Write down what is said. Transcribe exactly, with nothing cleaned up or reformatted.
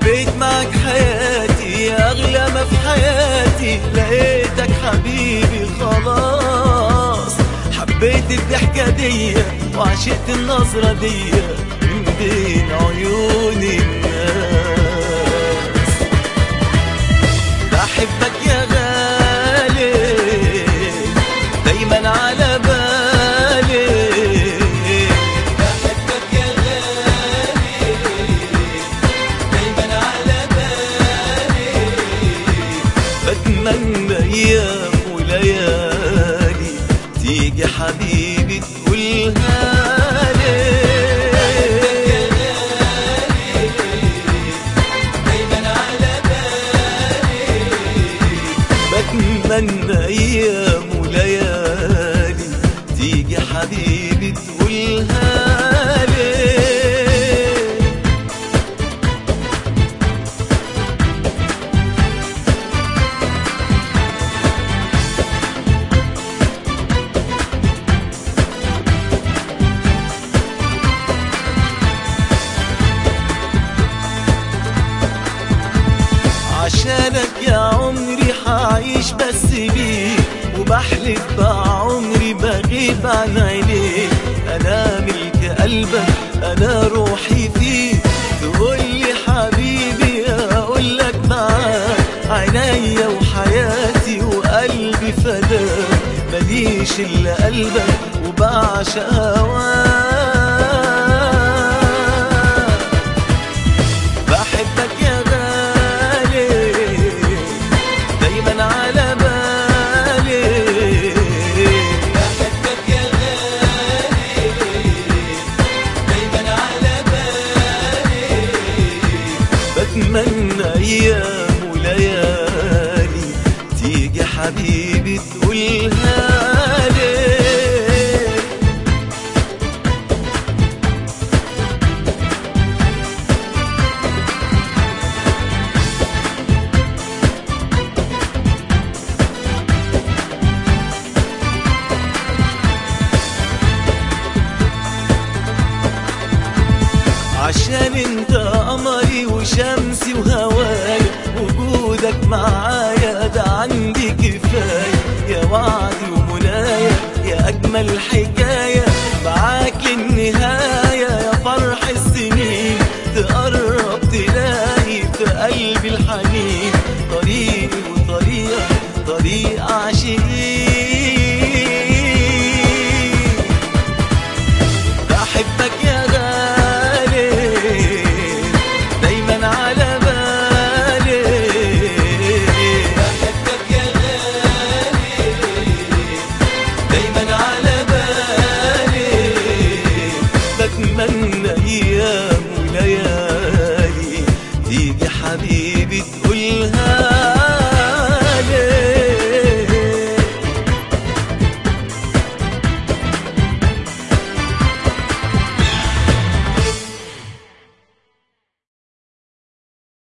حبيت معك حياتي يا أغلى ما في حياتي، لقيتك حبيبي خلاص. حبيت الضحكة دي وعشقت النظرة دي من بين عيون الناس. بحبك يا غالي دايما على بالي، بحبك يا غالي دايما على بالي. بتمنى ايام وليالي تيجي حبيبي تقولها لي. بتمنى ايام وليالي تيجي حبيبي تقولها لي. عشانك يا عمري حعيش بس بيك، وبحلف بعمري بغيب عن عينيك. انا ملك قلبك انا روحي فيك، تقولي حبيبي اقولك معاك. عينيا وحياتي وقلبي فداك، ماليش الا قلبك وبعشق هواك. بحبك يا على بالي، بحبك يا غالي دايما على بالي. بتمنى ايام وليالي تيجي حبيبي تقولها لي. عشان انت قمري وشمسي وهواي، وجودك معايا ده عندي كفاية. يا وعدي ومنايا يا أجمل حكاية.